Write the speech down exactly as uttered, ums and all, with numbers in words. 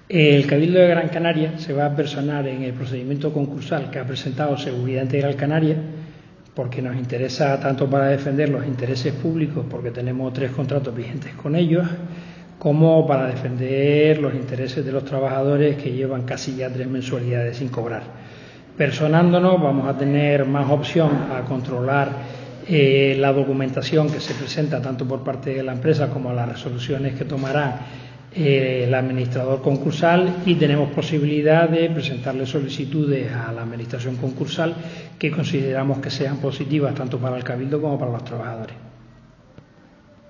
El Cabildo de Gran Canaria se va a personar en el procedimiento concursal que ha presentado Seguridad Integral Canaria, porque nos interesa tanto para defender los intereses públicos, porque tenemos tres contratos vigentes con ellos, como para defender los intereses de los trabajadores que llevan casi ya tres mensualidades sin cobrar. Personándonos vamos a tener más opción a controlar eh, la documentación que se presenta tanto por parte de la empresa como las resoluciones que tomará eh, el administrador concursal, y tenemos posibilidad de presentarle solicitudes a la administración concursal que consideramos que sean positivas tanto para el Cabildo como para los trabajadores.